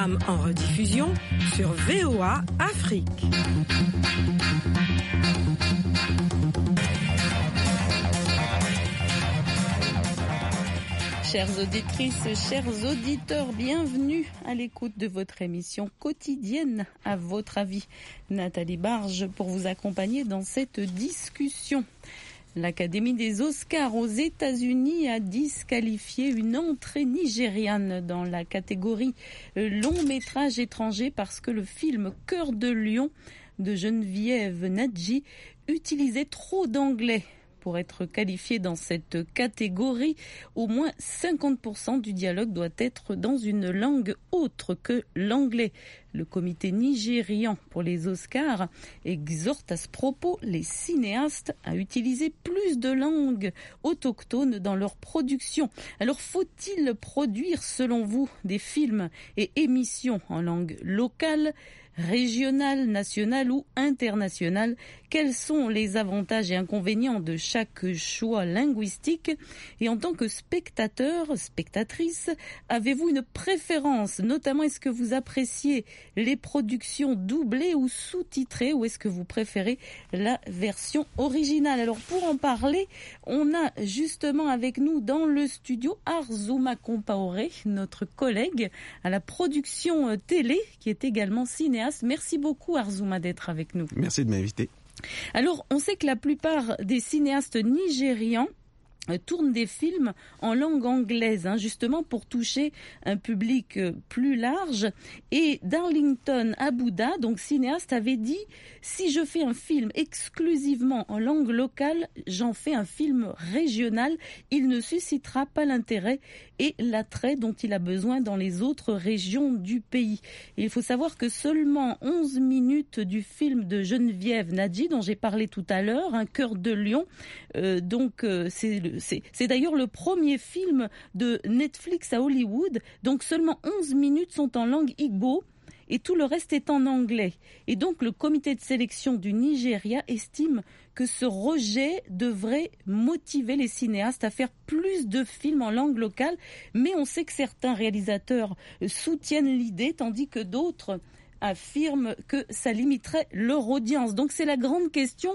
programme en rediffusion sur VOA Afrique. Chères auditrices, chers auditeurs, bienvenue à l'écoute de votre émission quotidienne À votre avis. Nathalie Barge pour vous accompagner dans cette discussion. L'Académie des Oscars aux États-Unis a disqualifié une entrée nigériane dans la catégorie long métrage étranger parce que le film Cœur de lion de Geneviève Nadji utilisait trop d'anglais. Pour être qualifié dans cette catégorie, au moins 50% du dialogue doit être dans une langue autre que l'anglais. Le comité nigérian pour les Oscars exhorte à ce propos les cinéastes à utiliser plus de langues autochtones dans leur production. Alors faut-il produire, selon vous, des films et émissions en langue locale, régionale, nationale ou internationale? Quels sont les avantages et inconvénients de chaque choix linguistique? Et en tant que spectateur, spectatrice, avez-vous une préférence? Notamment, est-ce que vous appréciez les productions doublées ou sous-titrées, ou est-ce que vous préférez la version originale? Alors pour en parler, on a justement avec nous dans le studio Arzouma Compaoré, notre collègue à la production télé, qui est également cinéaste. Merci beaucoup Arzouma d'être avec nous. Merci de m'inviter. Alors, on sait que la plupart des cinéastes nigérians tournent des films en langue anglaise, justement pour toucher un public plus large. Et Darlington Abouda, donc cinéaste, avait dit « Si je fais un film exclusivement en langue locale, j'en fais un film régional. Il ne suscitera pas l'intérêt et l'attrait dont il a besoin dans les autres régions du pays. » Et il faut savoir que seulement 11 minutes du film de Geneviève Nadji, dont j'ai parlé tout à l'heure, Un cœur de lion, c'est d'ailleurs le premier film de Netflix à Hollywood, donc seulement 11 minutes sont en langue igbo et tout le reste est en anglais. Et donc le comité de sélection du Nigeria estime que ce rejet devrait motiver les cinéastes à faire plus de films en langue locale, mais on sait que certains réalisateurs soutiennent l'idée, tandis que d'autres affirment que ça limiterait leur audience. Donc c'est la grande question.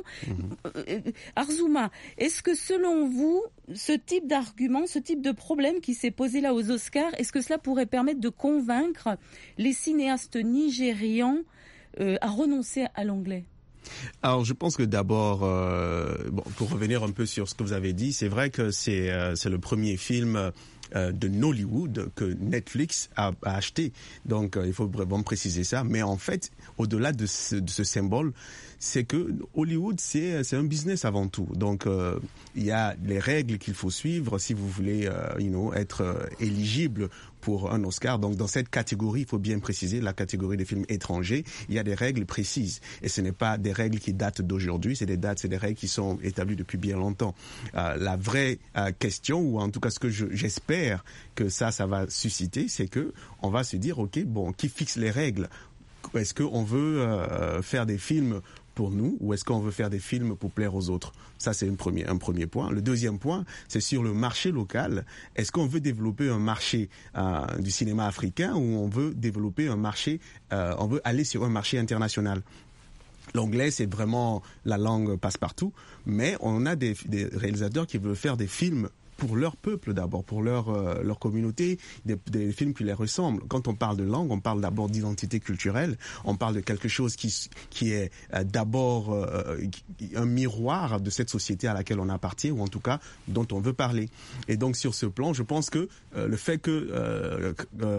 Arzouma, est-ce que selon vous, ce type d'argument, ce type de problème qui s'est posé là aux Oscars, est-ce que cela pourrait permettre de convaincre les cinéastes nigérians à renoncer à l'anglais? Alors, je pense que d'abord, pour revenir un peu sur ce que vous avez dit, c'est vrai que c'est le premier film de Nollywood que Netflix a acheté. Donc, il faut vraiment préciser ça. Mais en fait, au-delà de ce symbole, c'est que Hollywood, c'est un business avant tout. Donc, il y a les règles qu'il faut suivre si vous voulez, être éligible pour un Oscar. Donc, dans cette catégorie, il faut bien préciser, la catégorie des films étrangers, il y a des règles précises. Et ce n'est pas des règles qui datent d'aujourd'hui, c'est des règles qui sont établies depuis bien longtemps. La vraie question, ou en tout cas ce que j'espère que ça va susciter, c'est que on va se dire, ok, bon, qui fixe les règles? Est-ce qu'on veut faire des films pour nous, ou est-ce qu'on veut faire des films pour plaire aux autres? Ça, c'est un premier point. Le deuxième point, c'est sur le marché local. Est-ce qu'on veut développer un marché du cinéma africain, ou on veut développer un marché, on veut aller sur un marché international? L'anglais, c'est vraiment la langue passe-partout, mais on a des réalisateurs qui veulent faire des films pour leur peuple d'abord, pour leur communauté, des films qui les ressemblent. Quand on parle de langue, on parle d'abord d'identité culturelle, on parle de quelque chose qui est d'abord un miroir de cette société à laquelle on appartient, ou en tout cas dont on veut parler. Et donc sur ce plan, je pense que le fait que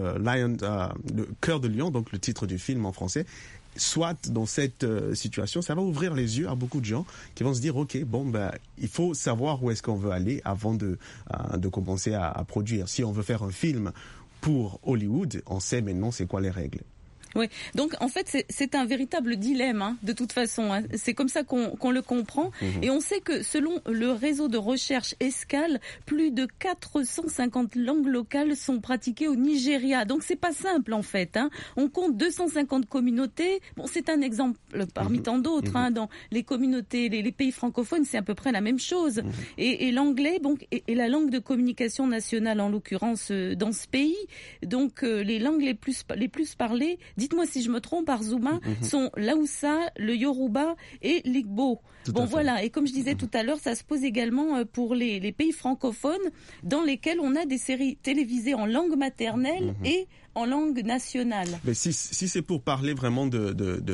le Cœur de lion, donc le titre du film en français, soit dans cette situation, ça va ouvrir les yeux à beaucoup de gens qui vont se dire, ok, il faut savoir où est-ce qu'on veut aller avant de commencer à produire. Si on veut faire un film pour Hollywood, on sait maintenant c'est quoi les règles. Oui, donc en fait c'est un véritable dilemme de toute façon. C'est comme ça qu'on le comprend. Et on sait que selon le réseau de recherche ESCAL, plus de 450 langues locales sont pratiquées au Nigeria. Donc c'est pas simple en fait. On compte 250 communautés. Bon, c'est un exemple parmi tant d'autres. Dans les communautés, les pays francophones, c'est à peu près la même chose. Et l'anglais, donc, est la langue de communication nationale en l'occurrence dans ce pays. Donc les langues les plus parlées, dites-moi si je me trompe, Arzouma, sont l'Aoussa, le Yoruba et l'Igbo. Bon voilà, et comme je disais tout à l'heure, ça se pose également pour les pays francophones dans lesquels on a des séries télévisées en langue maternelle et en langue nationale. Mais si c'est pour parler vraiment de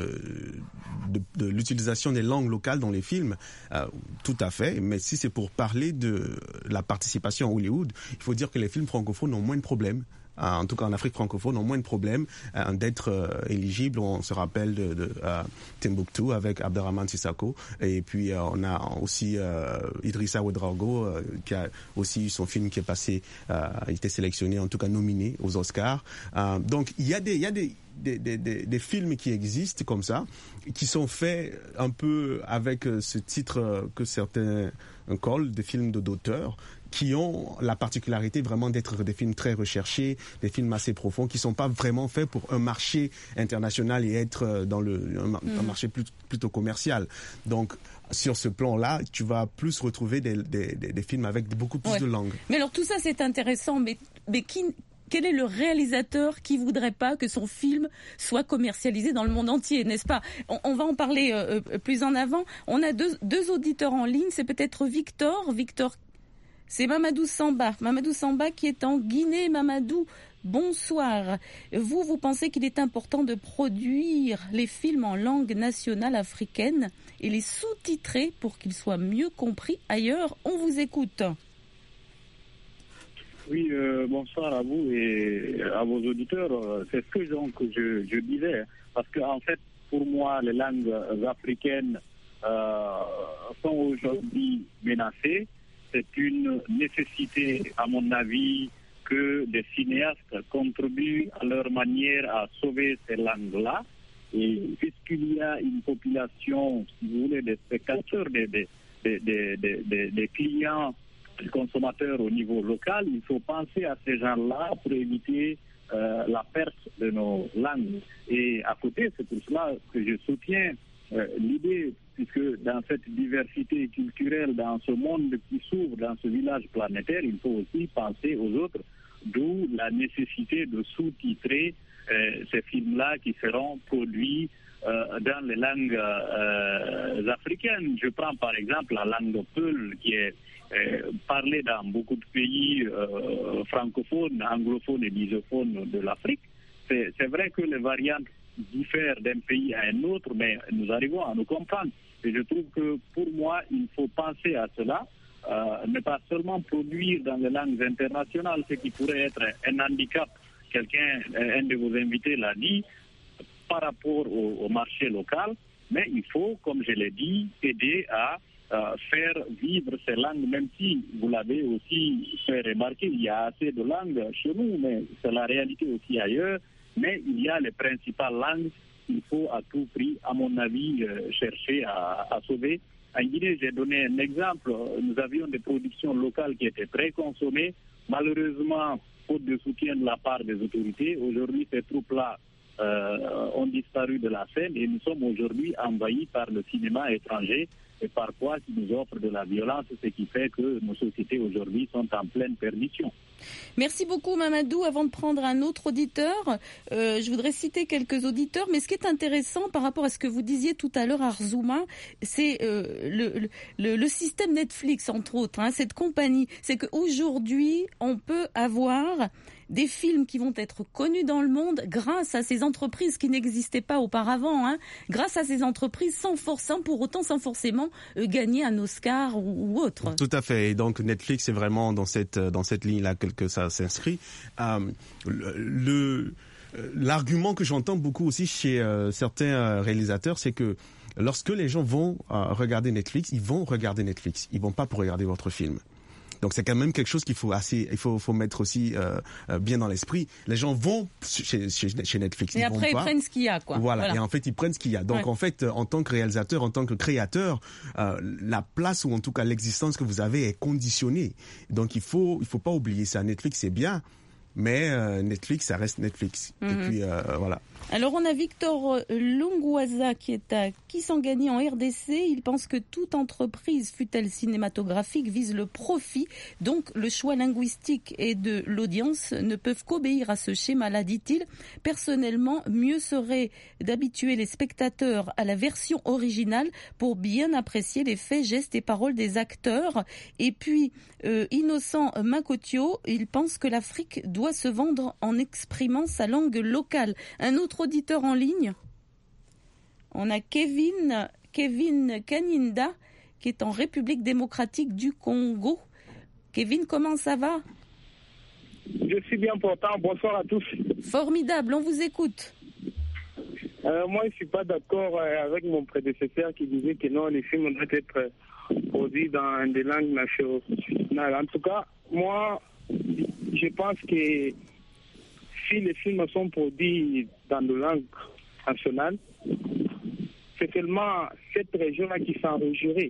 l'utilisation des langues locales dans les films, tout à fait. Mais si c'est pour parler de la participation à Hollywood, il faut dire que les films francophones ont moins de problèmes. En tout cas en Afrique francophone, ont moins de problèmes d'être éligibles. On se rappelle de Timbuktu avec Abderrahmane Sissako. Et puis on a aussi Idrissa Ouedraogo qui a aussi eu son film qui est passé, a été sélectionné, en tout cas nominé aux Oscars. Donc il y a des films qui existent comme ça, qui sont faits un peu avec ce titre que certains collent, des films d'auteur, qui ont la particularité vraiment d'être des films très recherchés, des films assez profonds, qui sont pas vraiment faits pour un marché international et être dans un marché plutôt commercial. Donc, sur ce plan-là, tu vas plus retrouver des films avec beaucoup plus de langues. Mais alors tout ça c'est intéressant, mais quel est le réalisateur qui voudrait pas que son film soit commercialisé dans le monde entier, n'est-ce pas? On va en parler plus en avant. On a deux auditeurs en ligne, c'est peut-être Victor, c'est Mamadou Samba qui est en Guinée. Mamadou, bonsoir. Vous pensez qu'il est important de produire les films en langue nationale africaine et les sous-titrer pour qu'ils soient mieux compris ailleurs? On vous écoute. Oui, bonsoir à vous et à vos auditeurs. C'est ce que donc je disais, parce que en fait, pour moi, les langues africaines sont aujourd'hui menacées. C'est une nécessité, à mon avis, que des cinéastes contribuent à leur manière à sauver ces langues-là. Et puisqu'il y a une population, si vous voulez, des spectateurs, des clients, des consommateurs au niveau local, il faut penser à ces gens-là pour éviter la perte de nos langues. Et à côté, c'est pour cela que je soutiens l'idée, puisque dans cette diversité culturelle, dans ce monde qui s'ouvre, dans ce village planétaire, il faut aussi penser aux autres, d'où la nécessité de sous-titrer ces films-là qui seront produits dans les langues africaines. Je prends par exemple la langue Peul, qui est parlée dans beaucoup de pays francophones, anglophones et misophones de l'Afrique. C'est vrai que les variantes diffèrent d'un pays à un autre, mais nous arrivons à nous comprendre. Et je trouve que pour moi, il faut penser à cela, ne pas seulement produire dans les langues internationales, ce qui pourrait être un handicap. Un de vos invités l'a dit, par rapport au marché local, mais il faut, comme je l'ai dit, aider à faire vivre ces langues, même si, vous l'avez aussi fait remarquer, il y a assez de langues chez nous, mais c'est la réalité aussi ailleurs. Mais il y a les principales langues qu'il faut à tout prix, à mon avis, chercher à sauver. En Guinée, j'ai donné un exemple. Nous avions des productions locales qui étaient très consommées. Malheureusement, faute de soutien de la part des autorités, aujourd'hui, ces troupes-là ont disparu de la scène et nous sommes aujourd'hui envahis par le cinéma étranger et parfois qui nous offre de la violence, ce qui fait que nos sociétés aujourd'hui sont en pleine perdition. Merci beaucoup Mamadou. Avant de prendre un autre auditeur, je voudrais citer quelques auditeurs, mais ce qui est intéressant par rapport à ce que vous disiez tout à l'heure Arzouma, c'est le système Netflix entre autres, cette compagnie, c'est qu'aujourd'hui on peut avoir des films qui vont être connus dans le monde grâce à ces entreprises qui n'existaient pas auparavant, grâce à ces entreprises sans forcément gagner un Oscar ou autre. Tout à fait. Et donc Netflix est vraiment dans cette ligne-là que ça s'inscrit. L'argument que j'entends beaucoup aussi chez certains réalisateurs, c'est que lorsque les gens vont regarder Netflix, ils vont regarder Netflix. Ils vont pas pour regarder votre film. Donc c'est quand même quelque chose qu'il faut mettre aussi bien dans l'esprit. Les gens vont chez Netflix. Et après, ils prennent ce qu'il y a, quoi. Voilà. Et en fait, ils prennent ce qu'il y a. Donc, en fait, en tant que réalisateur, en tant que créateur, la place ou en tout cas l'existence que vous avez est conditionnée. Donc, il faut pas oublier ça. Netflix, c'est bien. Mais Netflix, ça reste Netflix. Et puis, voilà. Alors, on a Victor Lungwaza qui est à Kisangani en RDC. Il pense que toute entreprise, fût-elle cinématographique, vise le profit. Donc, le choix linguistique et de l'audience ne peuvent qu'obéir à ce schéma-là, dit-il. Personnellement, mieux serait d'habituer les spectateurs à la version originale pour bien apprécier les faits, gestes et paroles des acteurs. Et puis, Innocent Makotio, il pense que l'Afrique doit se vendre en exprimant sa langue locale. Un autre auditeur en ligne, on a Kevin Kaninda qui est en République démocratique du Congo. Kevin, comment ça va? Je suis bien portant, bonsoir à tous. Formidable, on vous écoute. Moi, je ne suis pas d'accord avec mon prédécesseur qui disait que non, les films doivent être produits dans des langues nationales. En tout cas, moi, je pense que si les films sont produits dans nos langues nationales, c'est seulement cette région-là qui s'enrigirait.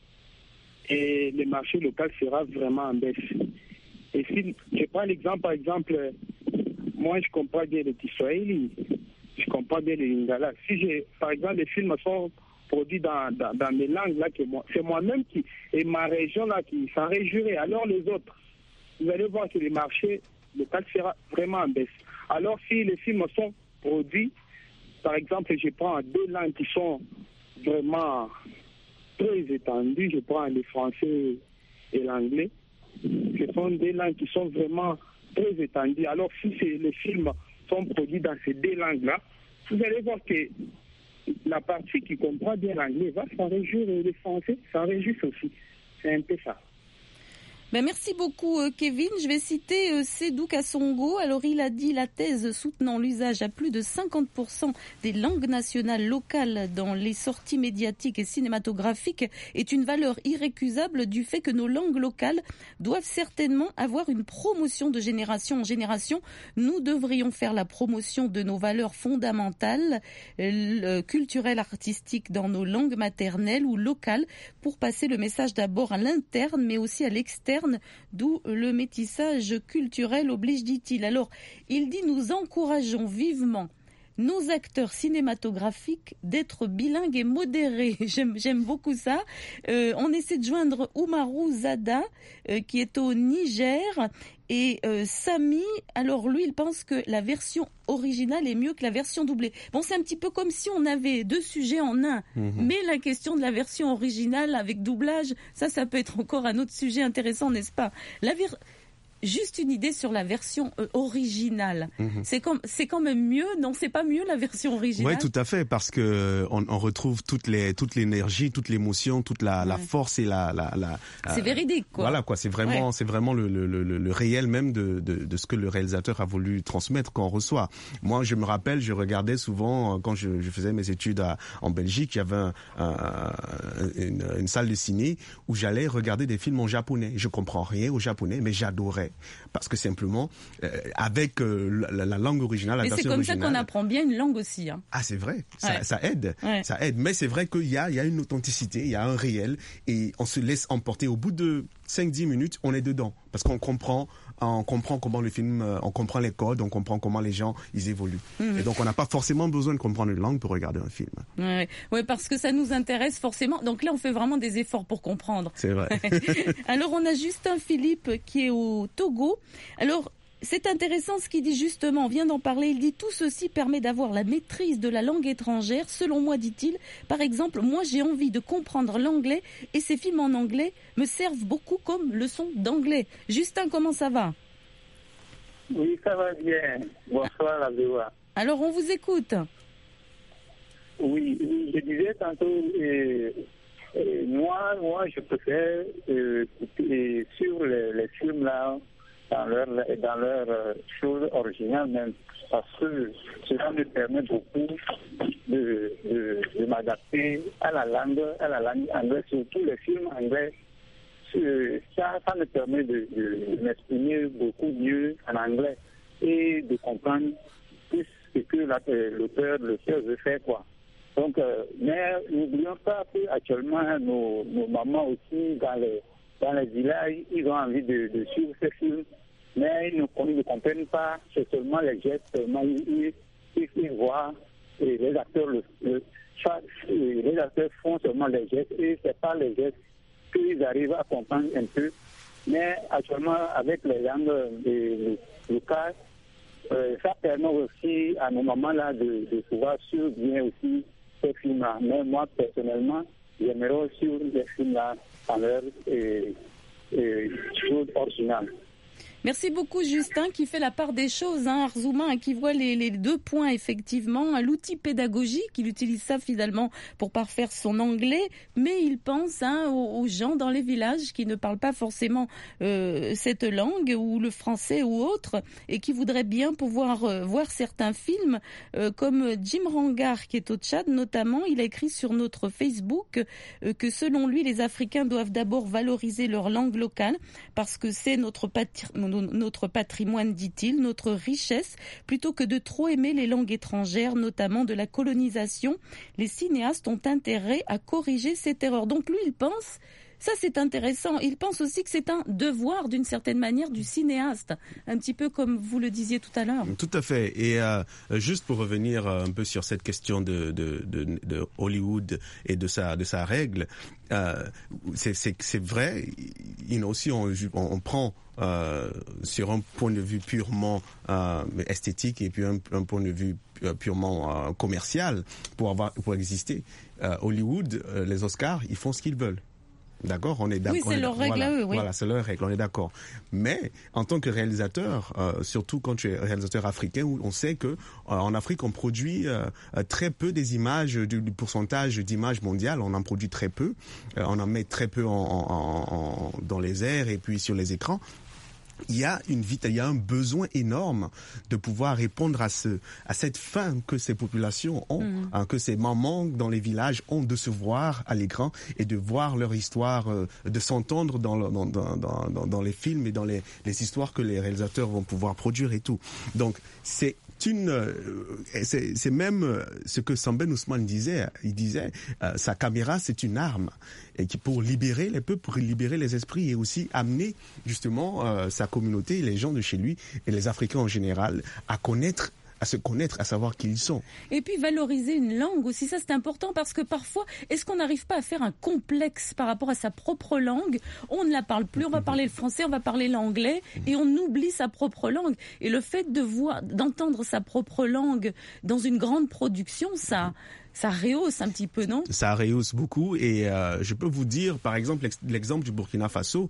Et le marché local sera vraiment en baisse. Et si je prends l'exemple, par exemple, moi je comprends bien le Kiswahili, je comprends bien le Lingala. Si par exemple, les films sont produits dans mes langues, là, c'est moi-même et ma région là qui s'enrigirait. Alors les autres, vous allez voir que le marché local sera vraiment en baisse. Alors si les films sont produits, par exemple, je prends deux langues qui sont vraiment très étendues, je prends le français et l'anglais, ce sont des langues qui sont vraiment très étendues. Alors si les films sont produits dans ces deux langues-là, vous allez voir que la partie qui comprend bien l'anglais va s'en réjouir et le français s'en réjouit aussi. C'est un peu ça. Ben merci beaucoup Kevin. Je vais citer Sédou Kassongo. Alors il a dit la thèse soutenant l'usage à plus de 50% des langues nationales locales dans les sorties médiatiques et cinématographiques est une valeur irrécusable du fait que nos langues locales doivent certainement avoir une promotion de génération en génération. Nous devrions faire la promotion de nos valeurs fondamentales, culturelles, artistiques dans nos langues maternelles ou locales pour passer le message d'abord à l'interne mais aussi à l'externe, d'où le métissage culturel oblige, dit-il. Alors, il dit « Nous encourageons vivement nos acteurs cinématographiques d'être bilingues et modérés ». J'aime beaucoup ça. On essaie de joindre Oumarou Zada, qui est au Niger, et Samy, alors lui, il pense que la version originale est mieux que la version doublée. Bon, c'est un petit peu comme si on avait deux sujets en un. Mais la question de la version originale avec doublage, ça peut être encore un autre sujet intéressant, n'est-ce pas? Juste une idée sur la version originale. C'est quand même mieux, non? C'est pas mieux la version originale? Oui, tout à fait, parce que on retrouve toute l'énergie, toute l'émotion, toute la force et c'est véridique, quoi. Voilà, quoi. C'est vraiment le réel même de ce que le réalisateur a voulu transmettre qu'on reçoit. Moi, je me rappelle, je regardais souvent quand je faisais mes études en Belgique, il y avait une salle de ciné où j'allais regarder des films en japonais. Je comprends rien au japonais, mais j'adorais. Parce que simplement, avec la langue originale, la version originale... Mais c'est comme ça qu'on apprend bien une langue aussi. Hein. Ah, c'est vrai, ça aide. Ouais. Ça aide, mais c'est vrai qu'il y a une authenticité, il y a un réel, et on se laisse emporter. Au bout de 5-10 minutes, on est dedans. Parce qu'on comprend comment le film, on comprend les codes, on comprend comment les gens, ils évoluent. Et donc, on n'a pas forcément besoin de comprendre une langue pour regarder un film. Ouais, parce que ça nous intéresse forcément. Donc là, on fait vraiment des efforts pour comprendre. C'est vrai. Alors, on a Justin Philippe qui est au Togo. Alors, c'est intéressant ce qu'il dit justement, on vient d'en parler, il dit tout ceci permet d'avoir la maîtrise de la langue étrangère. Selon moi, dit-il, par exemple, moi j'ai envie de comprendre l'anglais et ces films en anglais me servent beaucoup comme leçon d'anglais. Justin, comment ça va? Oui, ça va bien. Bonsoir la VOA. Alors on vous écoute. Oui, je disais tantôt, moi je préfère sur les films là, dans leur chose originale même, parce que cela me permet beaucoup de m'adapter à la langue anglaise, surtout les films anglais ça me permet de m'exprimer beaucoup mieux en anglais et de comprendre plus ce que l'auteur veut faire, quoi. Donc, mais n'oublions pas qu'actuellement, nos mamans aussi, dans les villages, ils ont envie de suivre ces films, mais ils ne comprennent pas, c'est seulement les gestes, seulement ils voient, et les acteurs font seulement les gestes, et c'est pas les gestes qu'ils arrivent à comprendre un peu. Mais actuellement, avec les langues locales, ça permet aussi à nos mamans-là de pouvoir suivre bien aussi ces films-là. Mais moi, personnellement, j'aimerais aussi les films-là en leur chose originale. Merci beaucoup Justin qui fait la part des choses, Arzouma, qui voit les deux points effectivement, l'outil pédagogique, il utilise ça finalement pour parfaire son anglais, mais il pense aux gens dans les villages qui ne parlent pas forcément cette langue ou le français ou autre et qui voudraient bien pouvoir voir certains films comme Jim Rangar qui est au Tchad notamment, il a écrit sur notre Facebook que selon lui les Africains doivent d'abord valoriser leur langue locale parce que c'est notre patrimoine, dit-il, notre richesse, plutôt que de trop aimer les langues étrangères, notamment de la colonisation. Les cinéastes ont intérêt à corriger cette erreur. Donc lui, il pense, ça c'est intéressant, il pense aussi que c'est un devoir d'une certaine manière du cinéaste, un petit peu comme vous le disiez tout à l'heure. Tout à fait. Et juste pour revenir un peu sur cette question de Hollywood et de sa règle, c'est vrai, aussi on prend sur un point de vue purement esthétique et puis un point de vue purement commercial pour exister. Hollywood, les Oscars, ils font ce qu'ils veulent. D'accord, on est d'accord. Oui, c'est leur règle à eux, oui. Voilà, c'est leur règle, on est d'accord. Mais en tant que réalisateur, surtout quand tu es réalisateur africain, on sait que en Afrique on produit très peu des images, du pourcentage d'images mondiales, on en produit très peu, on en met très peu dans les airs et puis sur les écrans. Il y a un besoin énorme de pouvoir répondre à cette faim que ces populations ont, que ces mamans dans les villages ont de se voir à l'écran et de voir leur histoire, de s'entendre dans les films et dans les histoires que les réalisateurs vont pouvoir produire et tout. Donc c'est même ce que Samben Ousmane disait. Il disait sa caméra c'est une arme et pour libérer les peuples, pour libérer les esprits et aussi amener justement sa communauté, les gens de chez lui et les Africains en général à se connaître, à savoir qui ils sont. Et puis valoriser une langue aussi, ça c'est important parce que parfois, est-ce qu'on n'arrive pas à faire un complexe par rapport à sa propre langue? On ne la parle plus, on va parler le français, on va parler l'anglais et on oublie sa propre langue. Et le fait d'entendre sa propre langue dans une grande production, ça rehausse un petit peu, non? Ça rehausse beaucoup et je peux vous dire, par exemple, l'exemple du Burkina Faso,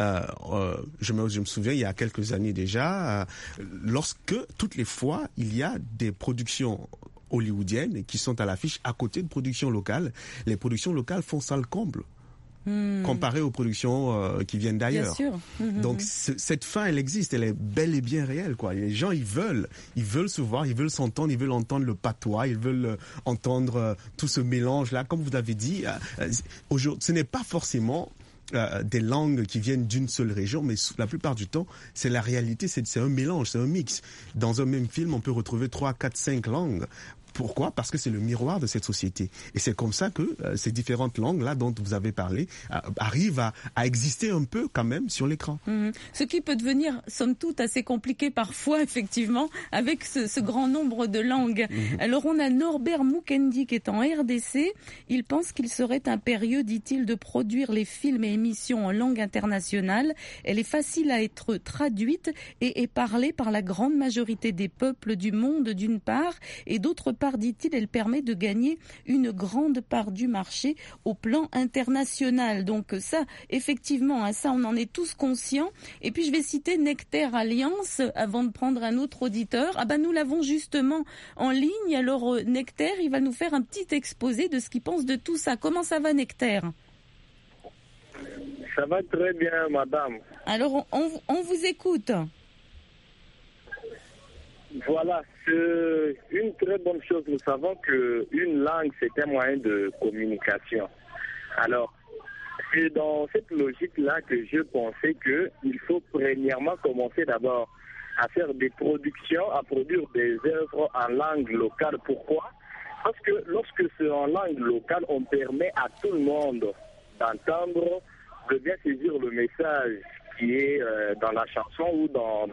je me souviens il y a quelques années déjà, lorsque toutes les fois il y a des productions hollywoodiennes qui sont à l'affiche à côté de productions locales, les productions locales font ça le comble. Comparé aux productions qui viennent d'ailleurs. Bien sûr. Donc cette faim, elle existe, elle est bel et bien réelle, quoi. Les gens, ils veulent se voir, ils veulent s'entendre, ils veulent entendre le patois, ils veulent entendre tout ce mélange-là. Comme vous l'avez dit, aujourd'hui, ce n'est pas forcément des langues qui viennent d'une seule région, mais la plupart du temps, c'est la réalité, c'est un mélange, c'est un mix. Dans un même film, on peut retrouver 3, 4, 5 langues. Pourquoi? Parce que c'est le miroir de cette société. Et c'est comme ça que ces différentes langues-là dont vous avez parlé arrivent à exister un peu quand même sur l'écran. Ce qui peut devenir, somme toute, assez compliqué parfois, effectivement, avec ce grand nombre de langues. Alors on a Norbert Mukendi qui est en RDC. Il pense qu'il serait impérieux, dit-il, de produire les films et émissions en langue internationale. Elle est facile à être traduite et est parlée par la grande majorité des peuples du monde d'une part, et d'autre part, dit-il, elle permet de gagner une grande part du marché au plan international. Donc ça, effectivement, ça on en est tous conscients. Et puis je vais citer Nectaire Alliance avant de prendre un autre auditeur. Nous l'avons justement en ligne. Alors Nectaire, il va nous faire un petit exposé de ce qu'il pense de tout ça. Comment ça va, Nectaire? Ça va très bien, madame. Alors on vous écoute. Voilà, c'est une très bonne chose. Nous savons qu'une langue, c'est un moyen de communication. Alors, c'est dans cette logique-là que je pensais qu'il faut premièrement commencer d'abord à faire des productions, à produire des œuvres en langue locale. Pourquoi? Parce que lorsque c'est en langue locale, on permet à tout le monde d'entendre, de bien saisir le message qui est dans la chanson ou dans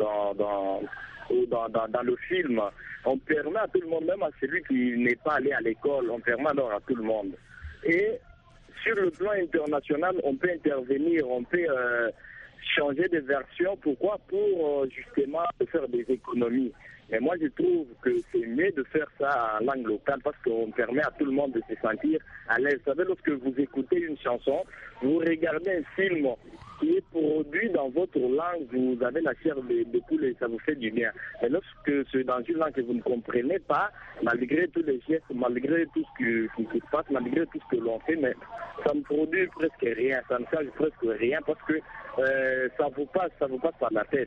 le film. On permet à tout le monde, même à celui qui n'est pas allé à l'école, on permet alors à tout le monde. Et sur le plan international, on peut intervenir, on peut changer de version. Pourquoi? Pour justement faire des économies. Mais moi, je trouve que c'est mieux de faire ça en langue locale parce qu'on permet à tout le monde de se sentir à l'aise. Vous savez, lorsque vous écoutez une chanson, vous regardez un film qui est produit dans votre langue, vous avez la chair de poule et ça vous fait du bien. Mais lorsque c'est dans une langue que vous ne comprenez pas, malgré tous les gestes, malgré tout ce qui se passe, malgré tout ce que l'on fait, mais ça ne produit presque rien, ça ne change presque rien parce que ça vous passe par la tête.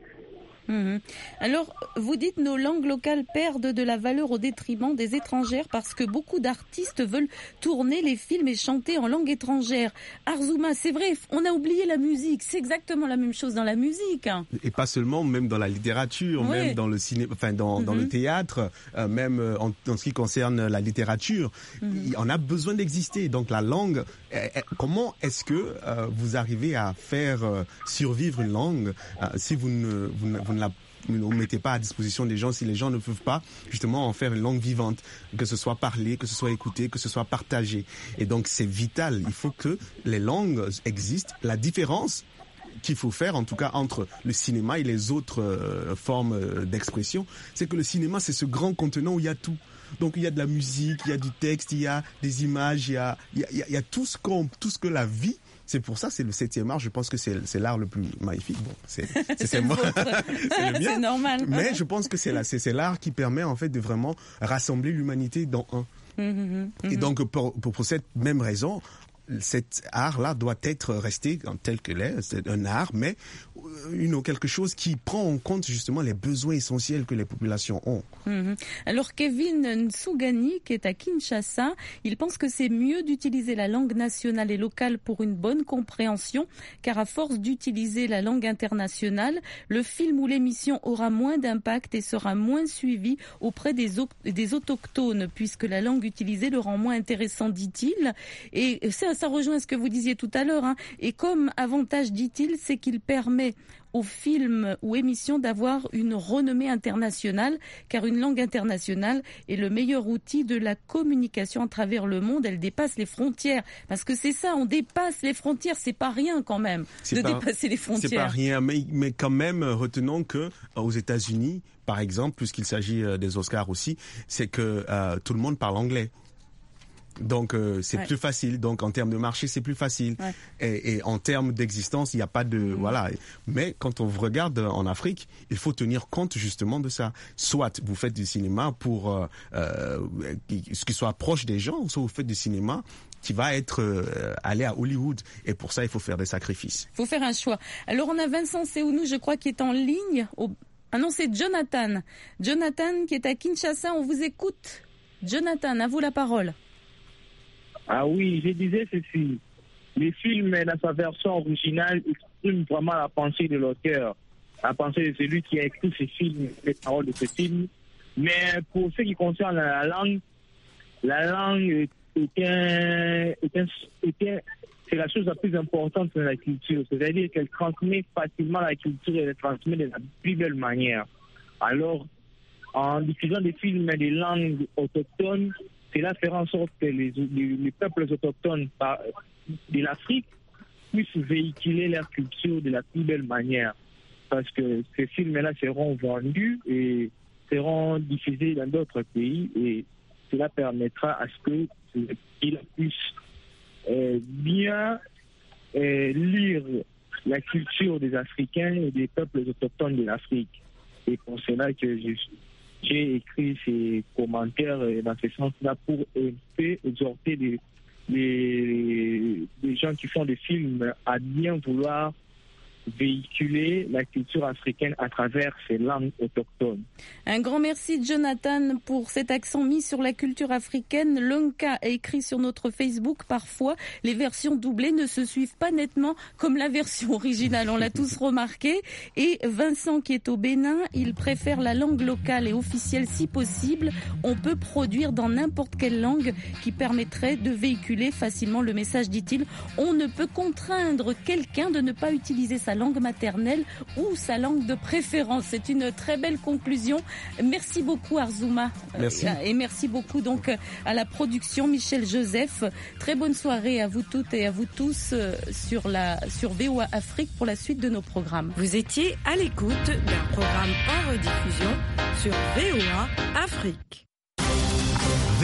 Alors, vous dites nos langues locales perdent de la valeur au détriment des étrangères parce que beaucoup d'artistes veulent tourner les films et chanter en langue étrangère. Arzouma, c'est vrai, on a oublié la musique. C'est exactement la même chose dans la musique. Et pas seulement, même dans la littérature, même dans le cinéma, enfin dans le théâtre, même en ce qui concerne la littérature, on a besoin d'exister. Donc la langue, comment est-ce que vous arrivez à faire survivre une langue si vous ne mettez pas à disposition des gens, si les gens ne peuvent pas justement en faire une langue vivante, que ce soit parlé, que ce soit écouté, que ce soit partagé. Et donc c'est vital, il faut que les langues existent. La différence qu'il faut faire, en tout cas entre le cinéma et les autres formes d'expression, c'est que le cinéma, c'est ce grand contenant où il y a tout. Donc il y a de la musique, il y a du texte, il y a des images, il y a tout ce que la vie. C'est pour ça, c'est le 7e art. Je pense que c'est l'art le plus magnifique. Bon, c'est moi, c'est le mien. C'est normal. Mais je pense que c'est l'art qui permet en fait de vraiment rassembler l'humanité dans un. Et donc pour cette même raison, cet art-là doit être resté tel que l'est. C'est un art, mais quelque chose qui prend en compte justement les besoins essentiels que les populations ont. Alors Kevin Nsugani, qui est à Kinshasa, il pense que c'est mieux d'utiliser la langue nationale et locale pour une bonne compréhension, car à force d'utiliser la langue internationale, le film ou l'émission aura moins d'impact et sera moins suivi auprès des autochtones, puisque la langue utilisée le rend moins intéressant, dit-il. Et ça rejoint ce que vous disiez tout à l'heure. Et comme avantage, dit-il, c'est qu'il permet aux films ou émissions d'avoir une renommée internationale, car une langue internationale est le meilleur outil de la communication à travers le monde. Elle dépasse les frontières. Parce que c'est ça, on dépasse les frontières. C'est pas rien quand même dépasser les frontières. C'est pas rien, mais quand même, retenons que aux États-Unis, par exemple, puisqu'il s'agit des Oscars aussi, c'est que tout le monde parle anglais. Donc c'est plus facile. Donc en termes de marché, c'est plus facile. Et en termes d'existence, il n'y a pas de voilà. Mais quand on regarde en Afrique, il faut tenir compte justement de ça. Soit vous faites du cinéma pour ce qui soit proche des gens, soit vous faites du cinéma qui va être aller à Hollywood. Et pour ça, il faut faire des sacrifices. Il faut faire un choix. Alors on a Vincent Seounou, je crois, qui est en ligne. Ah non, c'est Jonathan. Jonathan qui est à Kinshasa. On vous écoute. Jonathan, à vous la parole. Ah oui, je disais ceci. Le film, dans sa version originale, exprime vraiment la pensée de l'auteur, la pensée de celui qui a écrit ce film, les paroles de ce film. Mais pour ce qui concerne la langue c'est la chose la plus importante dans la culture. C'est-à-dire qu'elle transmet facilement la culture et elle transmet de la plus belle manière. Alors, en diffusant des films et des langues autochtones, cela fera en sorte que les peuples autochtones de l'Afrique puissent véhiculer leur culture de la plus belle manière. Parce que ces films-là seront vendus et seront diffusés dans d'autres pays et cela permettra à ce qu'ils puissent bien lire la culture des Africains et des peuples autochtones de l'Afrique. Et pour cela que j'ai écrit ces commentaires dans ce sens-là pour exhorter les gens qui font des films à bien vouloir véhiculer la culture africaine à travers ses langues autochtones. Un grand merci Jonathan pour cet accent mis sur la culture africaine. Lunka a écrit sur notre Facebook, parfois les versions doublées ne se suivent pas nettement comme la version originale, on l'a tous remarqué. Et Vincent qui est au Bénin, il préfère la langue locale et officielle si possible. On peut produire dans n'importe quelle langue qui permettrait de véhiculer facilement le message, dit-il. On ne peut contraindre quelqu'un de ne pas utiliser sa langue maternelle ou sa langue de préférence. C'est une très belle conclusion. Merci beaucoup Arzouma. Merci. Et merci beaucoup donc à la production Michel Joseph. Très bonne soirée à vous toutes et à vous tous sur VOA Afrique pour la suite de nos programmes. Vous étiez à l'écoute d'un programme en rediffusion sur VOA Afrique.